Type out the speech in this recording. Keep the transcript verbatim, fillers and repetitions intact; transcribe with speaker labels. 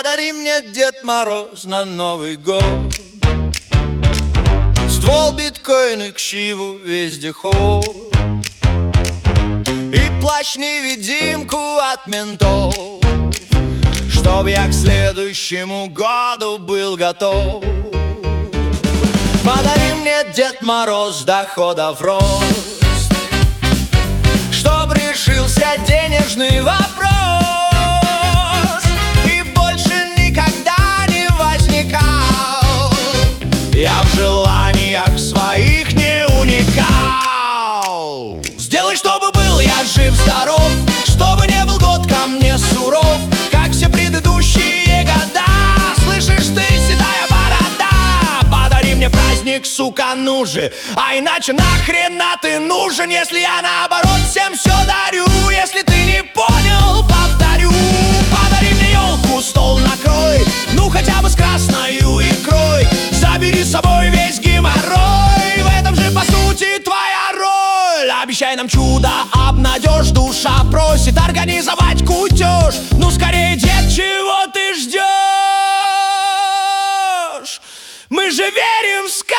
Speaker 1: Подари мне, Дед Мороз, на Новый год ствол биткоина, к чиву вездеход и плащ-невидимку от ментов, чтоб я к следующему году был готов. Подари мне, Дед Мороз, доходов рост, чтоб решился денежный вопрос и больше никогда не возникал я в желаниях своих не уникал. Сделай, чтобы был я жив-здоров, чтобы не был год ко мне суров, как все предыдущие года. Слышишь ты, седая борода, подари мне праздник, сука, ну же, а иначе нахрена ты нужен, если я наоборот всем все дарю. Если ты не понял, повторю. Подари мне елку, стол накрой, ну хотя бы с красною икрой. Забери с собой весь геморрой, в этом же по сути твоя роль. Обещай нам чудо, обнадежь, душа просит организовать кутеж. Ну скорее, дед, чего ты ждешь? Мы же верим в сказку.